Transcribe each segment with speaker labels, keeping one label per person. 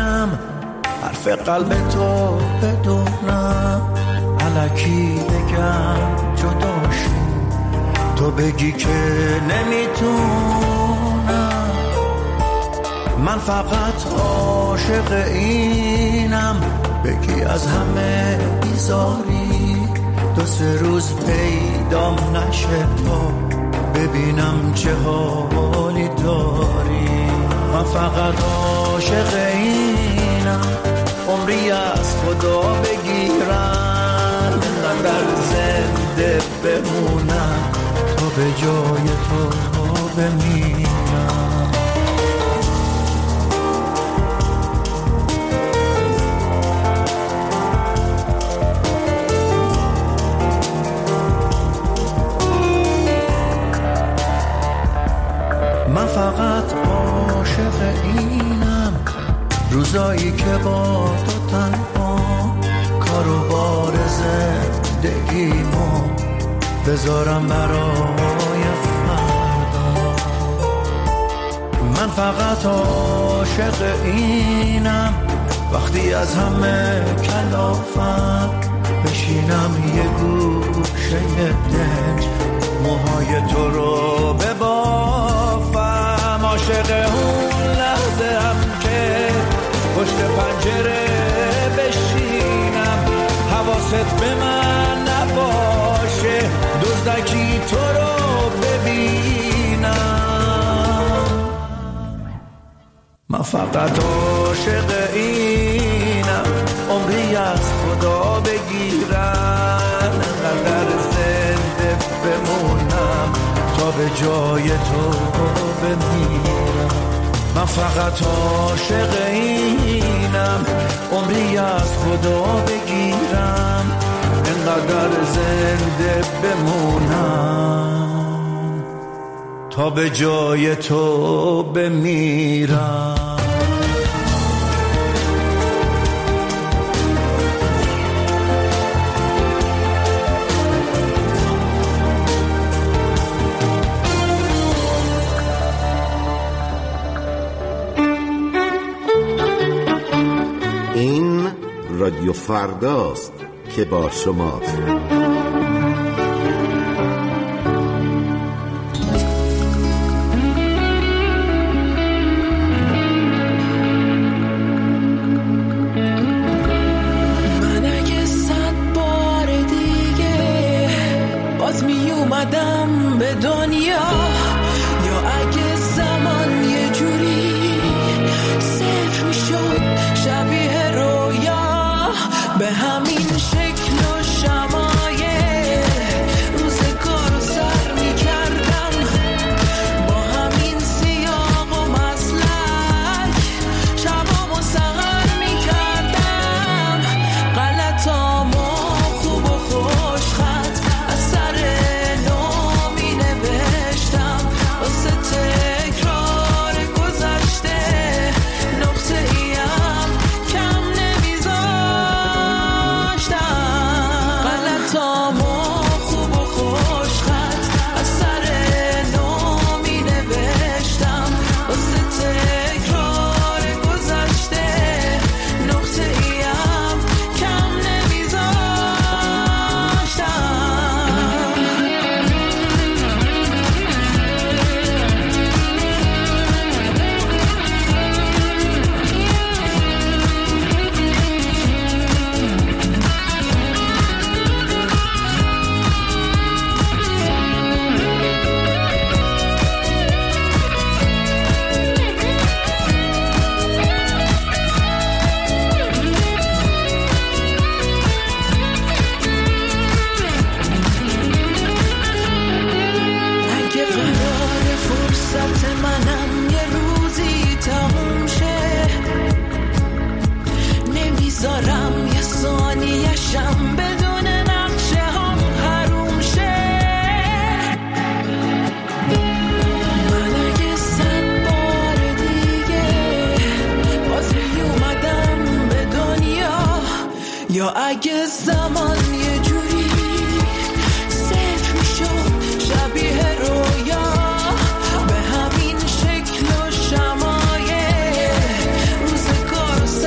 Speaker 1: بگم، حرف قلب تو بدونم، الکی بگم جداشی، تو بگی که نمیتونم. من فقط عاشق اینم، بگی از همه بیزاری، 2-3 روز پیدام نشه تا ببینم چه حالی داری. من فقط عاشق اینم، عمری از خدا بگیرم، اینقدر زنده بمونم تا به جای تو بمیرم. من فقط عاشق اینم، روزایی که با تو تنها، کار و بار زندگیمو بذارم برای فردا. من فقط عاشق اینم، وقتی از همه کلافم بشینم یه گوشه دنج، موهای تو رو ببافم. عاشق اون لحظه هم که پشت پنجره بشینم، حواست به من نباشه، دزدکی تو رو ببینم. من فقط عاشق اینم، عمری از خدا بگیرم، انقدر زنده بمونم تا به جای تو بمیرم. من فقط عاشق اینم، عمری از خدا بگیرم، انقدر زنده بمونم تا به جای تو بمیرم.
Speaker 2: این رادیو فرداست که با شماست.
Speaker 3: من اگه 100 بار دیگه باز می اومدم به دنیا، یا اگه زمان یه جوری صفر می شد شبیه رویا، به همین شکل و شمایل روزگار رو سر می کردم، با همین سیاق و مسلک شبامو سهر می کردم، غلطامو خوب و خوش خط از سر نو می نوشتم، واسه تکرار گذشته نقطه ایم کم نمیذاشتم، غلطامو خوب و خوش خط از سر نو می نوشتم، واسه تکرار گذشته نقطه ایم کم اگه قرار فرصت منم یه روزی تموم شه، نمیذارم یه ثانیه‌شم بدون نقشه هم حروم شه. من اگه 100 بار دیگه باز می اومدم به دنیا، یا اگه زمان یه جوری صفر می شد شبیه رویا، به همین شکل و شمایل روزگار رو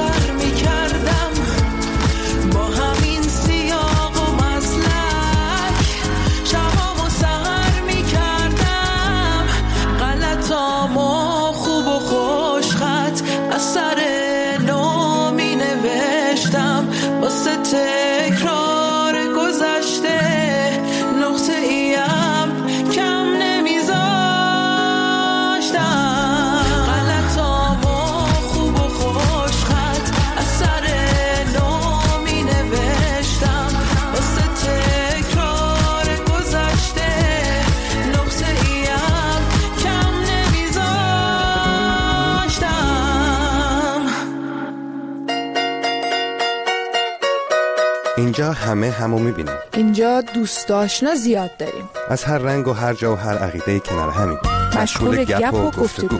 Speaker 4: اینجا همه همو میبینیم.
Speaker 5: اینجا دوست آشنا زیاد داریم.
Speaker 4: از هر رنگ و هر جا و هر عقیده کنار همین.
Speaker 5: مشغول گپ و گفتگو.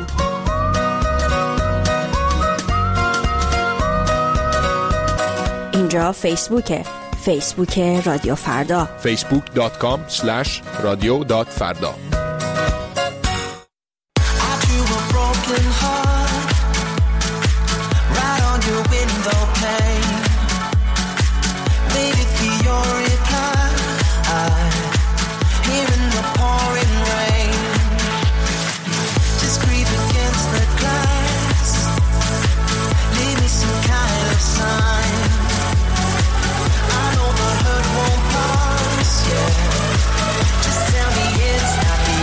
Speaker 6: اینجا فیسبوکه. فیسبوک رادیو فردا.
Speaker 7: facebook.com/radio.farda.
Speaker 3: Just tell me it's happy.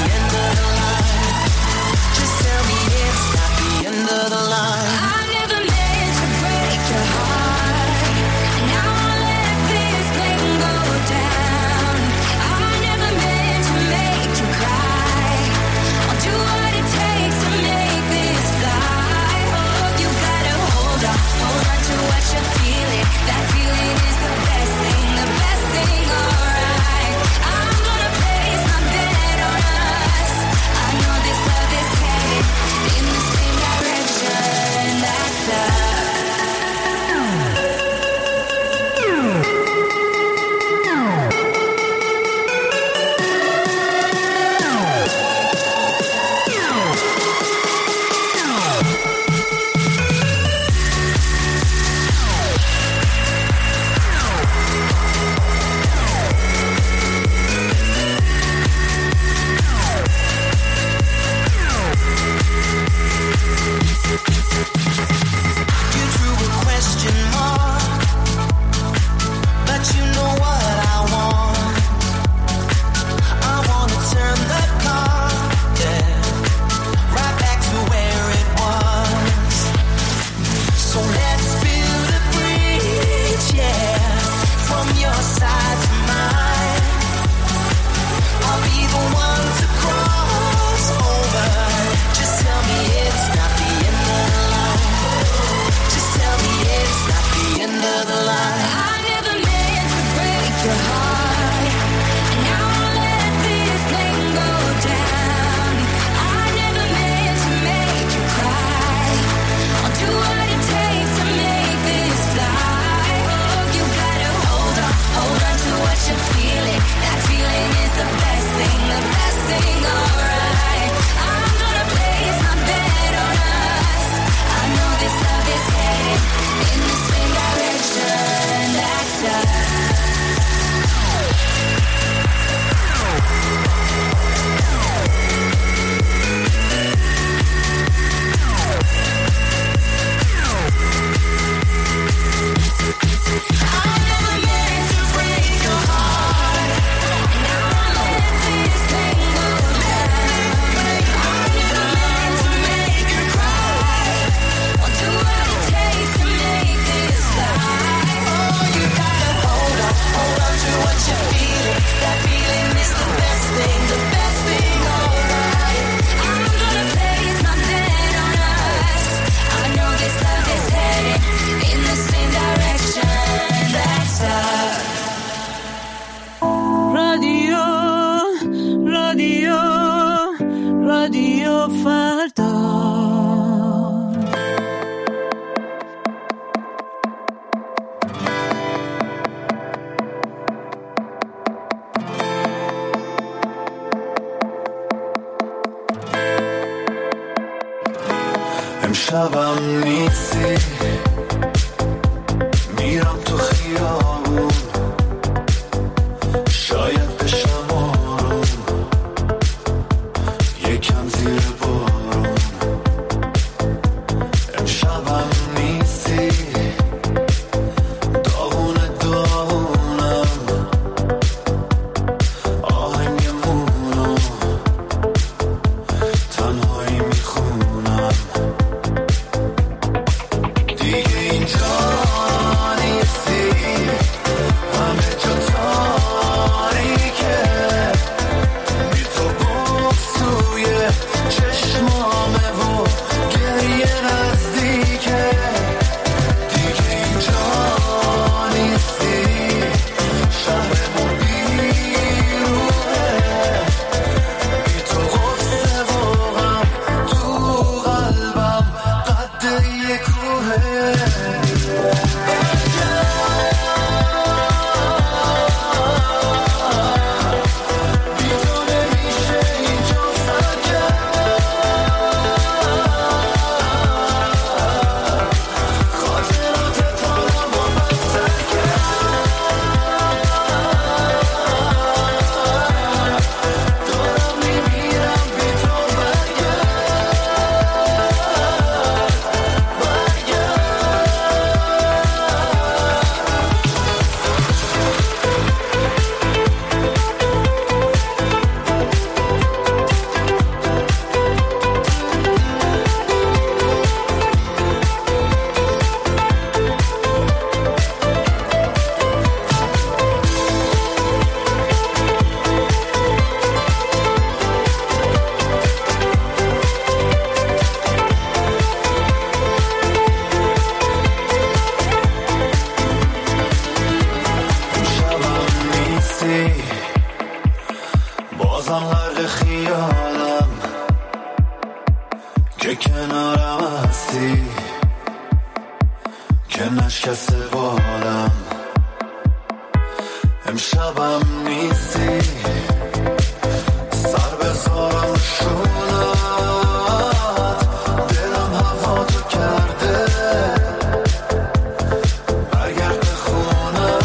Speaker 1: که نشکسته بالم، امشبم نیستی سر بذارم شونت، دلم هوا تو کرده برگرد خونه،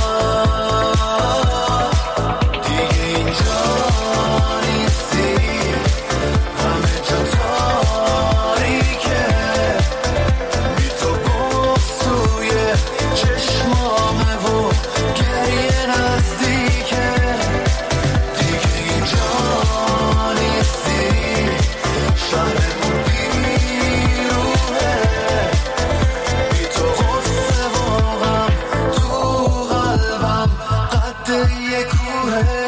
Speaker 1: دیگه اینجا نیستی، همه جا تاریکه، بی تو بغض توی چشمامه و گریه نزدیکه، دیگه اینجا نیستی، شهرمون بیروحه، بی تو غصه و غم تو قلبم قد یه کوه.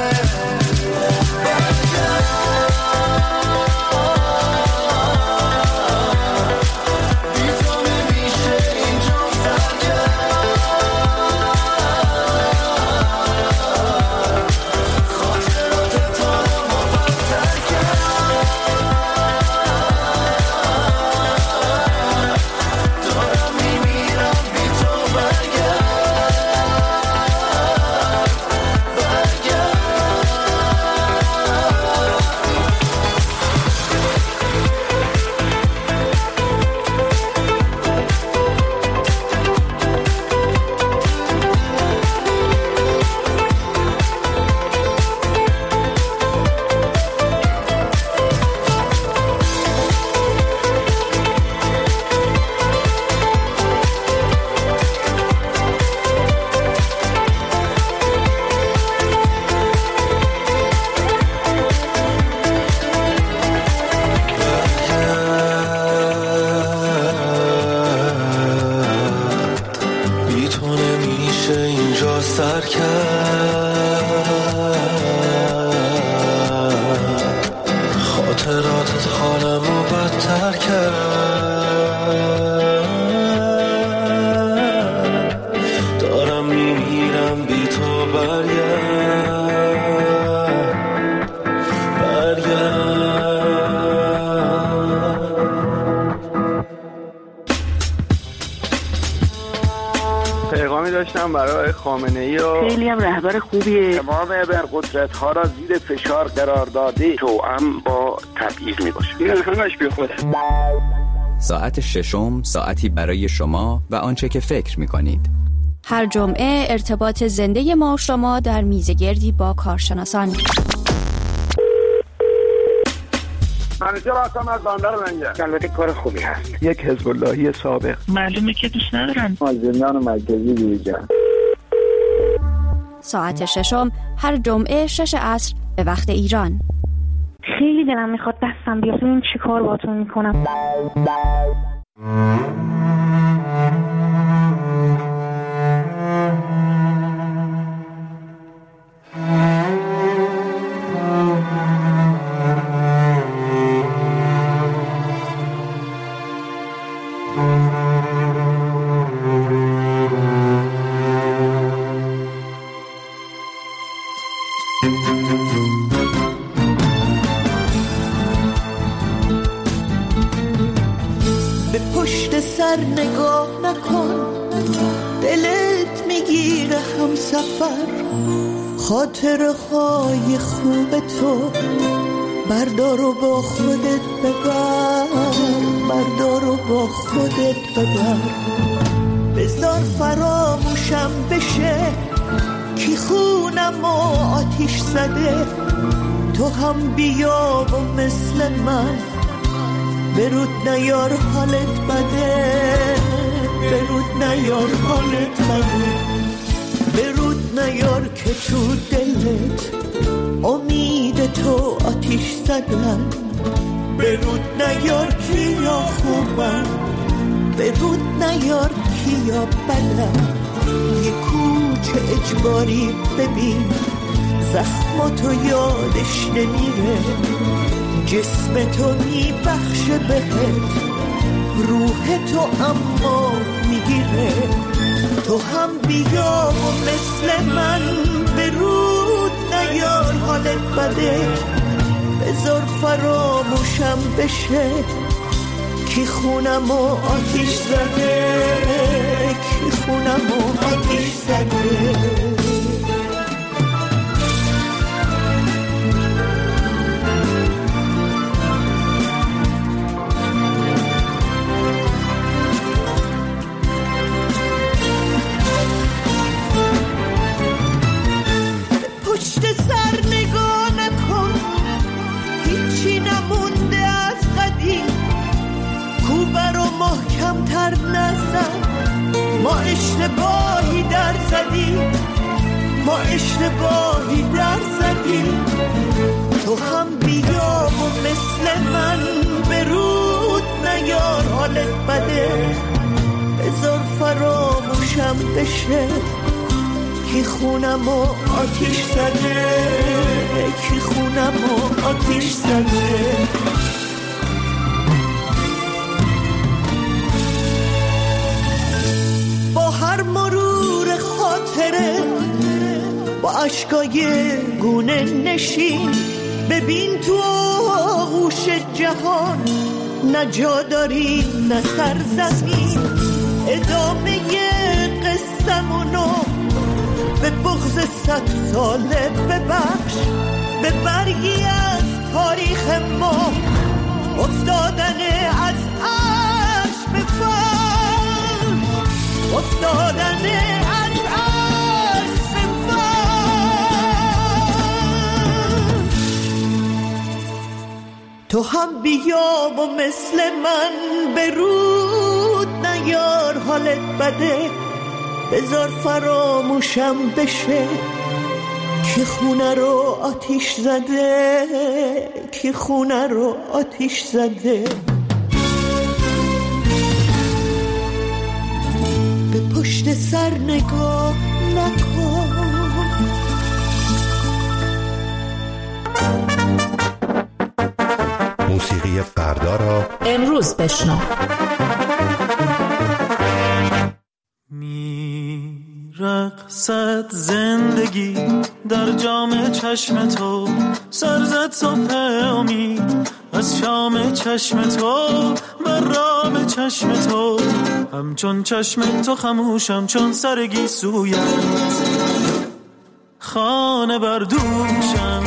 Speaker 1: سر کرد خاطراتت حالمو بدتر کرد، دارم میمیرم بی تو برگرد.
Speaker 7: پیغامی داشتم برای خامنه‌ای و
Speaker 8: خیلی هم رهبر خوبیه،
Speaker 7: تمام ابرقدرت‌ها را زیر فشار قرار داده، توأم با تبعیض میباشه. این همش بی خوده.
Speaker 9: ساعت ششم، ساعتی برای شما و آنچه که فکر میکنید.
Speaker 6: هر جمعه ارتباط زنده ما و شما در میزگردی با کارشناسان.
Speaker 7: منیجر هستم از بندر منجر. البته کار خوبی هست. یک حزب اللهی سابق.
Speaker 8: معلومه که دوست ندارن.
Speaker 7: از زندان مرکزی بیرون.
Speaker 6: ساعت ششم هر جمعه 6 عصر به وقت ایران.
Speaker 8: خیلی دلم میخواد دستم بیاد، این چی کار باتون میکنم.
Speaker 3: به پشت سر نگاه نکن، دلت میگیره هم سفر، خاطره های خوب تو بردار و با خودت ببر، بردار و با خودت ببر، بذار فراموشم بشه کی خونم و آتیش زده، تو هم بیا و مثل من برود نیار حالت بده، برود نیار حالت بده، برود نیار که تو دلت امید تو آتیش زدن، برود نیار کیا خوبن، برود نیار کیا بدن، یه کوچه اجباری ببین زخماتو یادش نمیره، جسم تو میبخشه بهت، روح تو اما میگیره، تو هم بیا و مثل من برود نیار حالت بده، بذار فراموشم بشه کی خونم و آتیش زده، کی ما اشتباهی در زدیم، ما اشتباهی در زدیم. تو هم بیا و مثل من به رود نیار، حالت بده بذار فراموشم بشه. کی خونم و آتیش زده، کی خونم و آتیش زده. با هر مرور خاطره با عشقای گونه نشین، ببین تو آغوش جهان نه جا داری نه سرزمین. ادامه قصه‌مونو به بغض 100 ساله ببخش، به برگی از تاریخ ما افتادن از عرش به فرش، افتادن از عرش به فرش. تو هم بیا و مثل من به رود نیار، حالت بده بذار فراموشم بشه. کی خونه رو آتیش زده، کی خونه رو آتیش زده. به پشت سر نگاه نکن.
Speaker 2: موسیقی فردا را
Speaker 5: امروز بشنو.
Speaker 1: رقصد زندگی در جام چشم تو، سرزد صبح امید از شام چشم تو، بر رام چشم تو. همچون چشم تو خموشم چون سرگی سویت، خانه بر دوشم.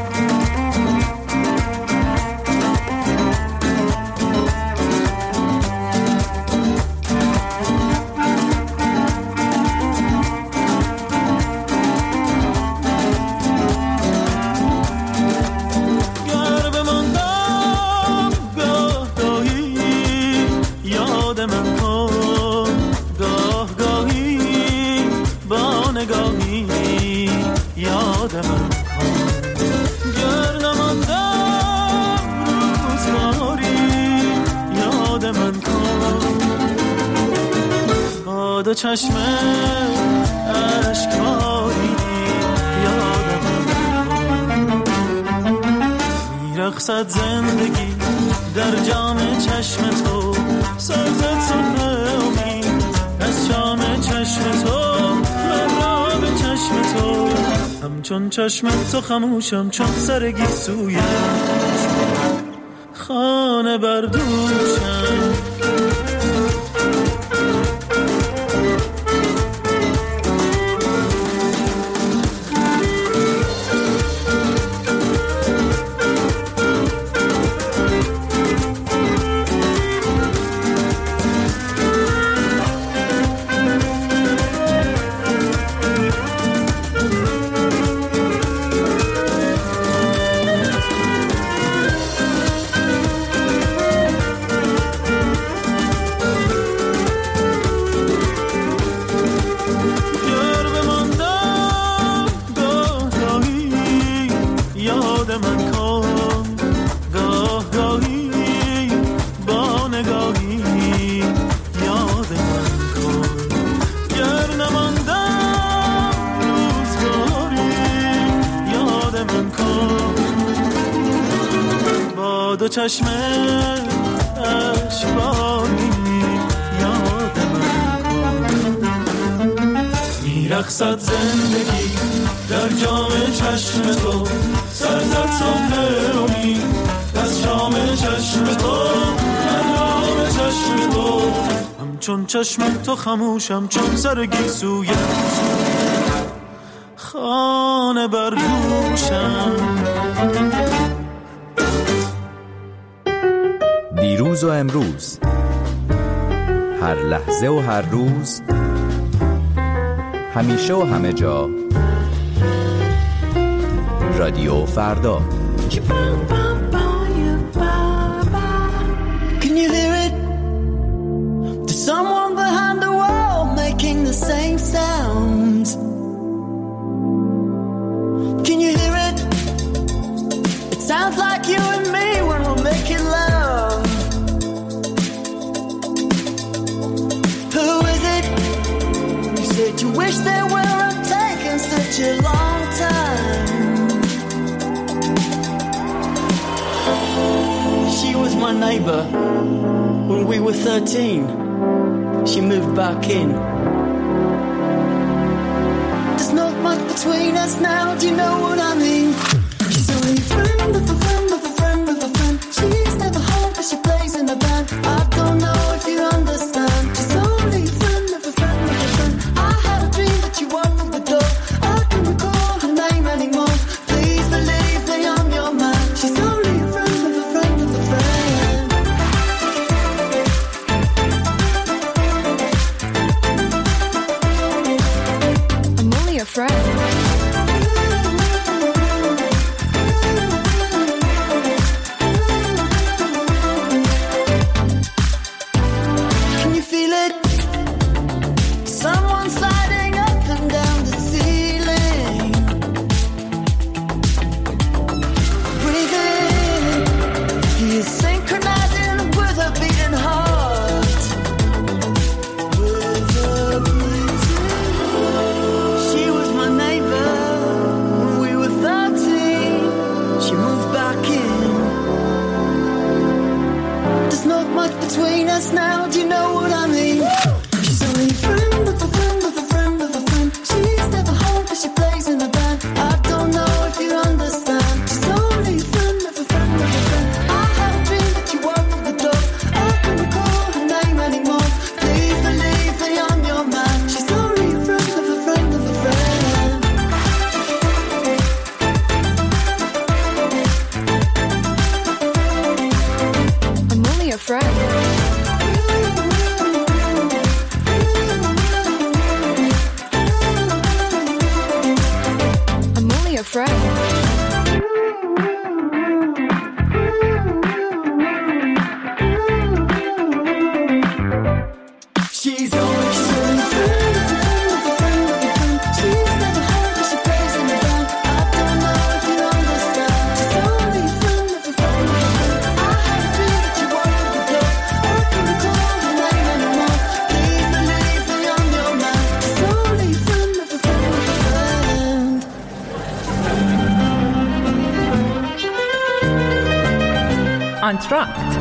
Speaker 1: دو چشم اشکباری یادم میرقصد زندگی در جام چشم تو، سرزد صبح امید از شام چشم تو، مرام چشم تو. همچون چشم تو خموشم چون سرگی سویت، خانه بر دوشم. دو چشم اشکباری یادم کن. میرقصد زندگی در جام چشم تو، سرزد صبح امید از شام چشم تو، مرام چشم تو. همچون چشم تو خموشم چون سرگی سویت، خانه بر دوشم.
Speaker 9: دیروز و امروز، هر لحظه و هر روز، همیشه و همه جا. رادیو فردا.
Speaker 3: Can you hear it? There's someone behind the wall making you wish they would have taken such a long time? She was my neighbor when we were 13. She moved back in. There's not much between us now, do you know what I mean? She's only a friend of a friend of a friend of a friend. She's never home but she plays in a band. I don't know if you understand. She's only a friend of a friend of a friend. I had a dream that you walked through the door. I can't recall her name anymore. Please believe that I'm your man. She's only a friend of a friend of a friend.
Speaker 5: I'm only a friend.
Speaker 3: Between us now, do you know what I mean? She's only a friend of a friend of a friend of a friend. She's never home but she plays in a band. I don't know if you understand. She's only a friend of a friend of a friend. I had a dream that you walked through the door. I can't recall her name anymore. Please believe that I'm your man. She's only a friend of a friend of a friend.
Speaker 5: I'm only a friend. I'm only a friend.
Speaker 3: She's only a friend of a friend of a friend. She's never home but she plays in the band. I don't know if you understand. She's only a friend of a friend of a friend. I had a dream that you walked through the door. I can't recall her name anymore. Please believe that I'm your man. She's only a friend of a friend of a friend.
Speaker 10: آنتراکت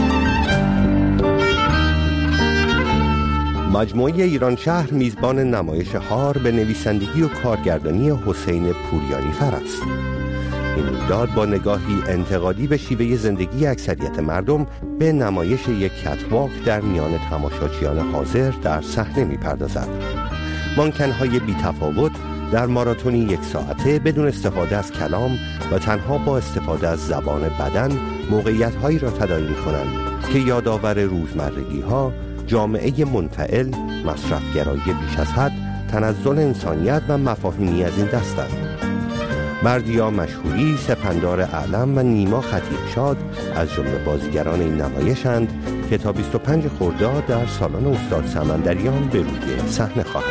Speaker 4: مجموعه ایران شهر میزبان نمایش هار به نویسندگی و کارگردانی حسین پوریانی فر است. این رویداد با نگاهی انتقادی به شیوه زندگی اکثریت مردم به نمایش یک کتواک در میان تماشاچیان حاضر در صحنه می‌پردازد. مانکن‌های بی‌تفاوت در ماراتونی 1 ساعته بدون استفاده از کلام و تنها با استفاده از زبان بدن موقعیت‌هایی را تداعی می‌کنند که یادآور روزمرگی‌ها، جامعه منفعل، مصرفگرایی بیش از حد، تنزل انسانیت و مفاهیمی از این دستند. بردیا مشهوری، سپندار اعلم و نیما خطیبشاد از جمله بازیگران این نمایشند که تا 25 خرداد در سالن استاد سمندریان به روی صحنه خواهند.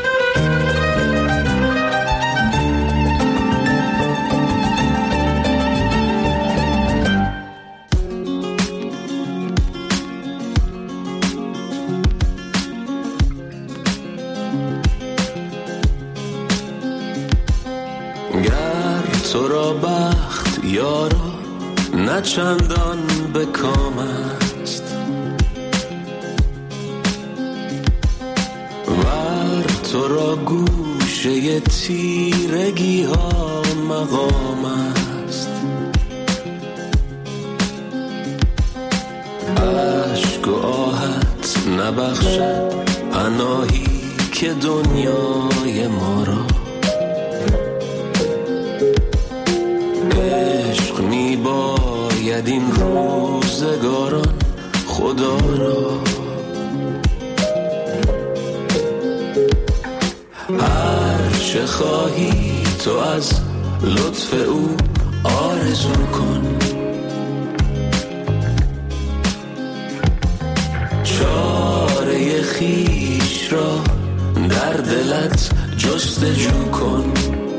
Speaker 1: تو را بخت یارا نه چندان به کام است، ور تو را گوشه تیرگی ها مقام است. عشق و آهت نبخشد پناهی که دنیای ما را، عشق می باید این روزگاران خدا را. هر چه خواهی تو از لطف او آرزو کن، چاره خویش را در دلت جستجو کن.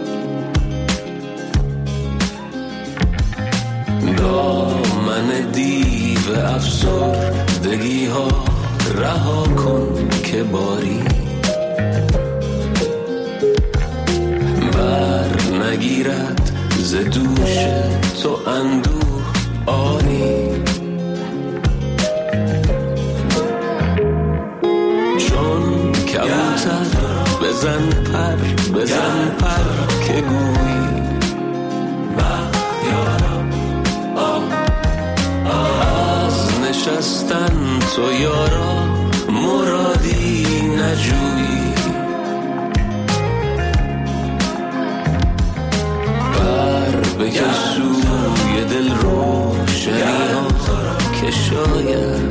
Speaker 1: دامن دیو افسردگی ها رها کن که باری ز دوش تو اندوه آری، چون کبوتر بزن پر که گویی از نشستن تو یارا مرادی نجویی، بر بکش سوی دل روشنی ها که شاید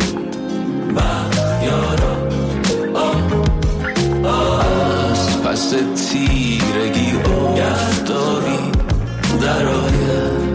Speaker 1: از پس تیرگی افتابی در آید.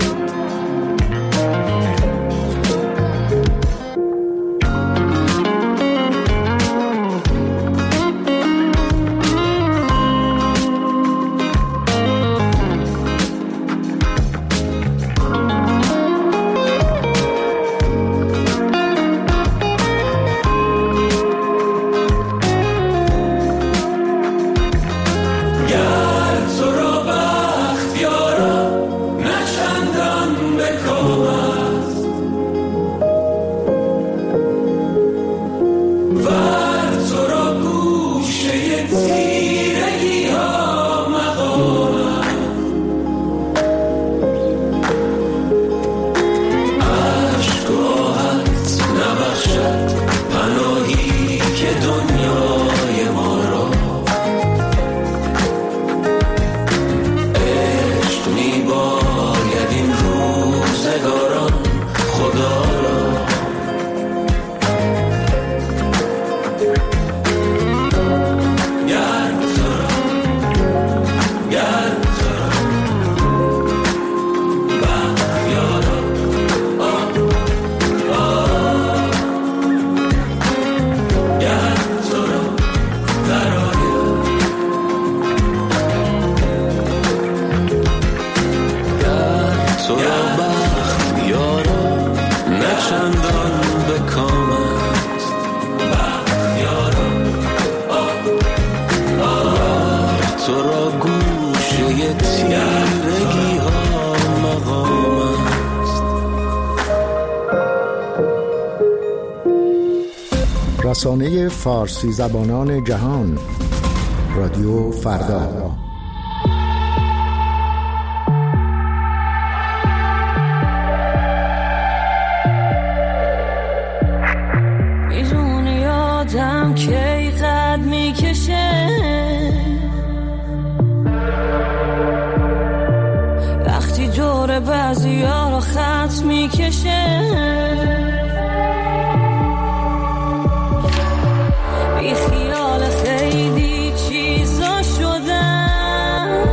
Speaker 10: رسانه فارسی زبانان جهان، رادیو فردا.
Speaker 11: میدونی آدم کی قد میکشه وقتی دور بعضی ها رو خط میکشه، بی خیال خیلی چیزا شدم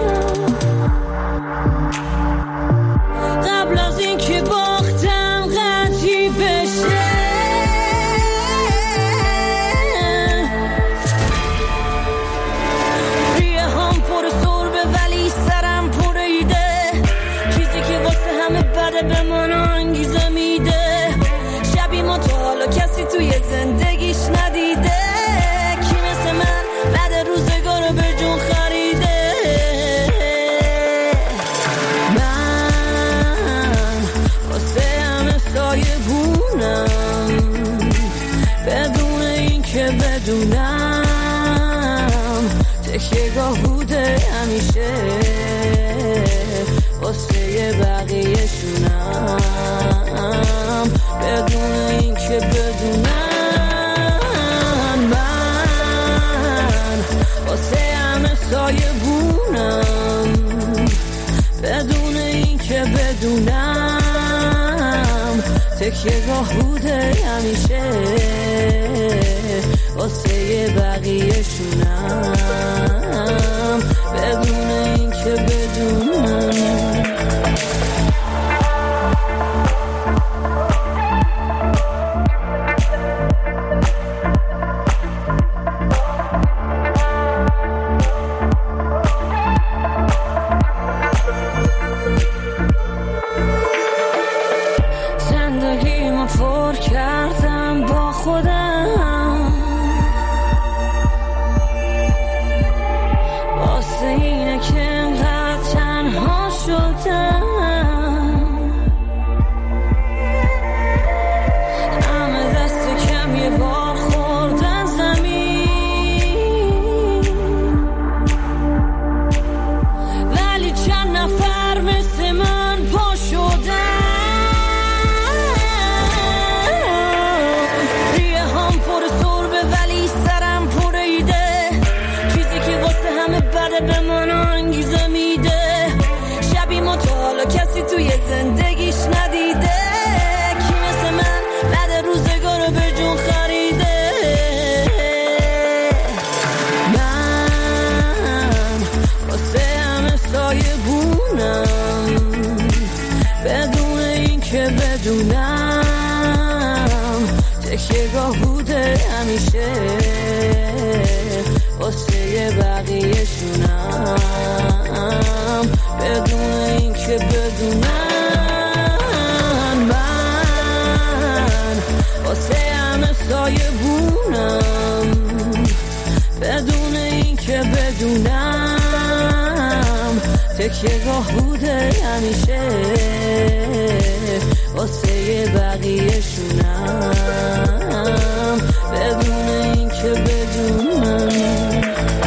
Speaker 11: قبل از این که باختم قطعی بشه. ریه هم پر سربه ولی سرم پر ایده، چیزی که واسه همه بده به من انگیزه میده. شبی ما تا حالا کسی توی زندگیش ندیده کی مثل من بعد روزگار به جون خریده. من واسه همه سایه بونم بدون این که بدونم تکیه‌گاه بوده همیشه واسه بقیه شونم بدون این که بدونم. من واسه همه سایه بونم بدون این که بدونم تکیه‌گاه بوده همیشه واسه بقیه شونم بدون این که بدونم. پر کردم با خودم بده به من انگیزه میده. شبی ما تا حالا کسی توی زندگیش ندیده کی مثل من بعد روزگارو به جون خریده. من واسه همه سایه بونم بدون این که بدونم تکیه گاه بوده همیشه واسه بقیه شونم بدون این که بدونم. من واسه همه سایه بونم بدون این که بدونم تکیه گاه بوده همیشه واسه بقیه شونم بدون این که بدونم.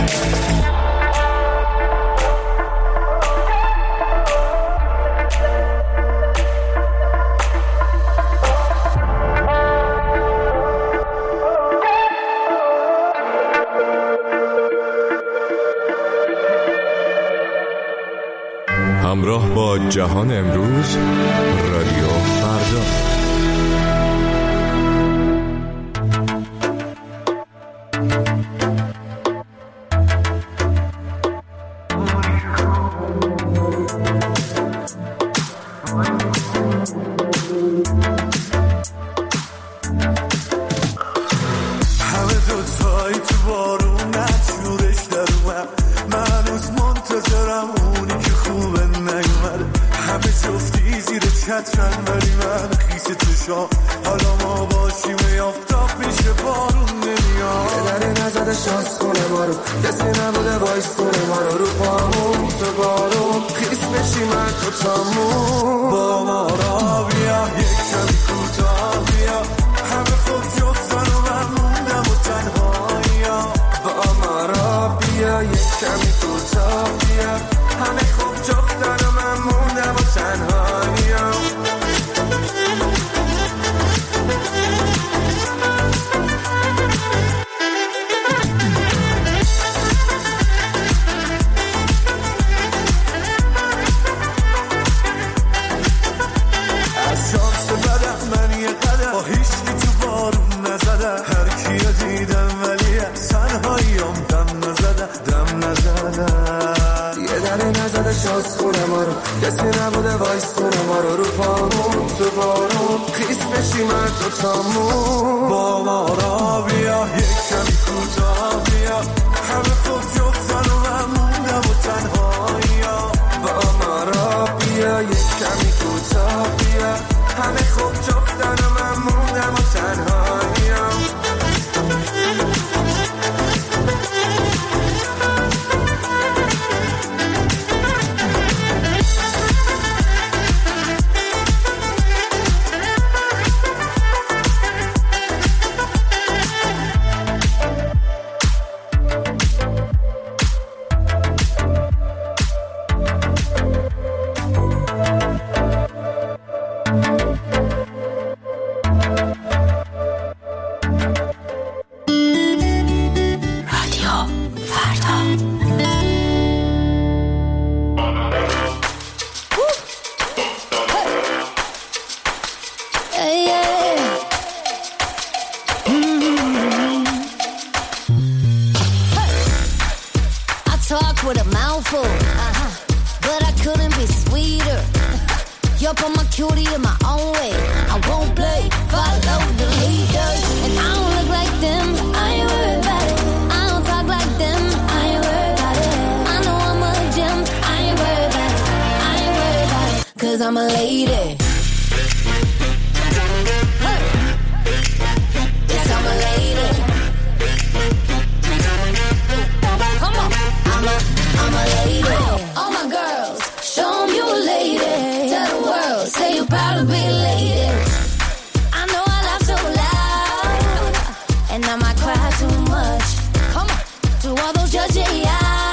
Speaker 12: همراه با جهان امروز رادیو فردا.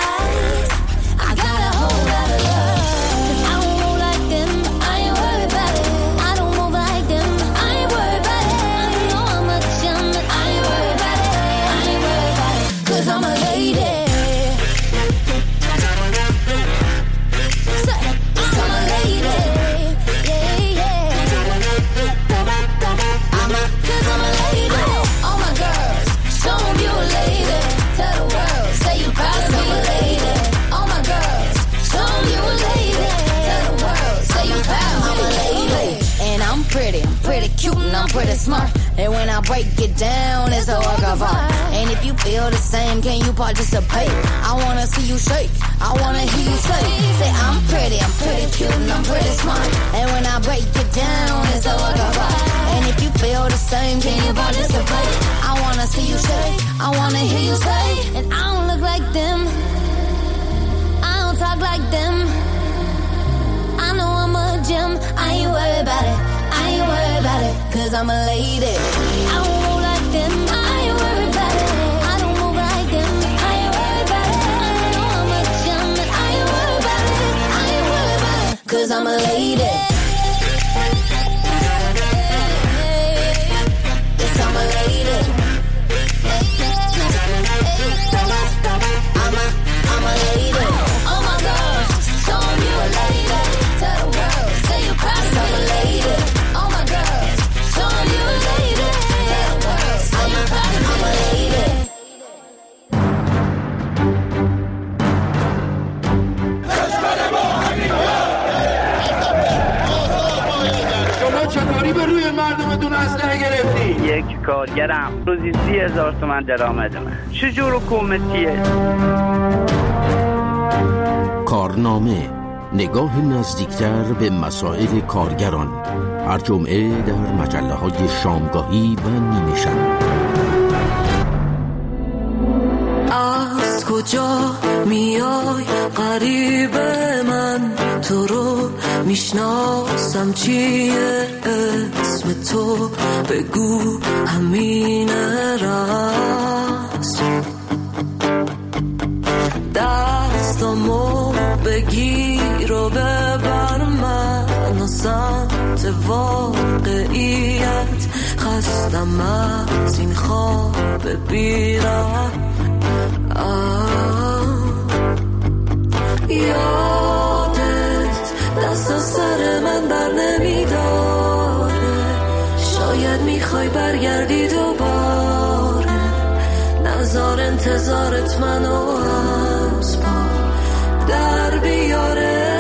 Speaker 11: I got a whole lot of love. 'Cause I don't know like them. I ain't worried about it. And when I break it down, it's a work of art. And if you feel the same, can you participate? I wanna see you shake, I wanna hear you say I'm pretty cute, and I'm pretty smart. And when I break it down, it's a work of art. And if you feel the same, can you participate? I wanna see you shake, I wanna hear you say. And I don't look like them, I don't talk like them. I know I'm a gem, I ain't worried about it, I ain't worried about it, cause I'm a lady. I don't move like them, I ain't worried about it. I don't move like them, I ain't worried about it. I know I'm a gem, and I ain't worried about it, I ain't worried about it, cause I'm a lady. Yes, I'm a lady. I'm a lady. Oh my gosh, show 'em you a lady. Tell the world, say you're proud of I'm a lady. Oh my gosh, show 'em you a lady. Tell the world, say you're proud of I'm a lady.
Speaker 13: شما چطوری به روی مردمتون اسلحه گرفتی؟
Speaker 14: یک کارگرم روزی 30,000 تومان درآمد من. چجور حکومتیه؟
Speaker 15: کارنامه، نگاه نزدیکتر به مسائل کارگران، هر جمعه در مجله‌های شامگاهی و نیمه شب.
Speaker 16: از کجا میای غریب من، تو رو میشناسم چیه اسم تو، بگو همین راست. دستامو بگیر و ببر من و سمت واقعیت، خستم از این خواب بیرم. یادت دست از سر من بر نمیداره، شاید میخوای برگردی دوباره، نظر انتظارت منو از پا در بیاره.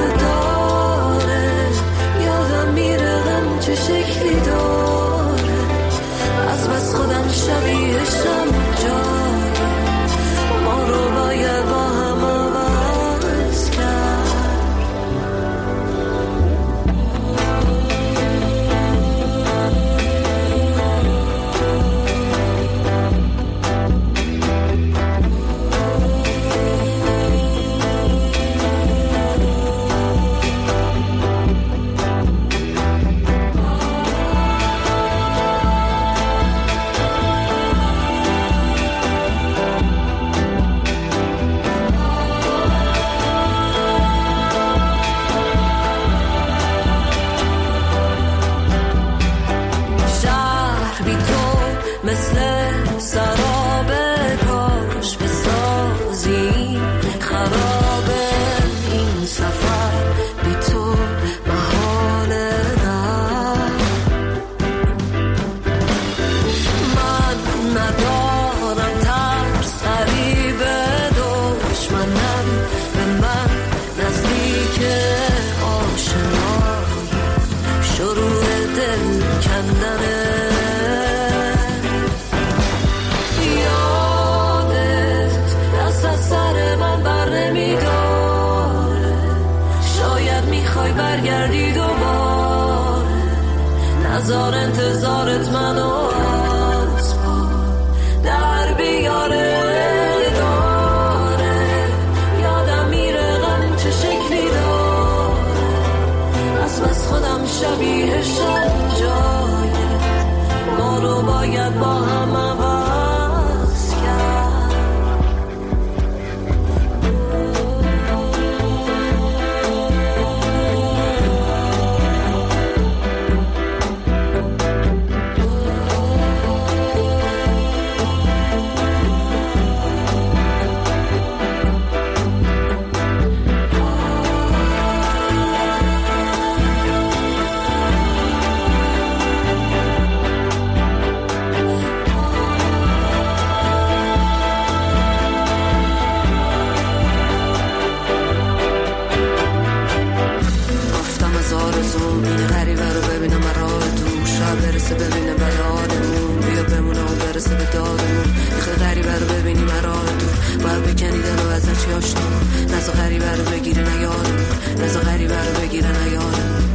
Speaker 16: داره یادم میره غم چه شکلی داره، از بس خودم شبیهشم جای ما رو باید با هم عوض کرد. نظر انتظارت منو از پا در بیاره. داره یادم میره غم چه شکلی داره، از بس خودم شبیهشم جایه ما رو باید با هم عوض کرد. ازت چی آشنا، نزا غریبه رو بگیره نیارم، نزا غریبه رو بگیره نیارم.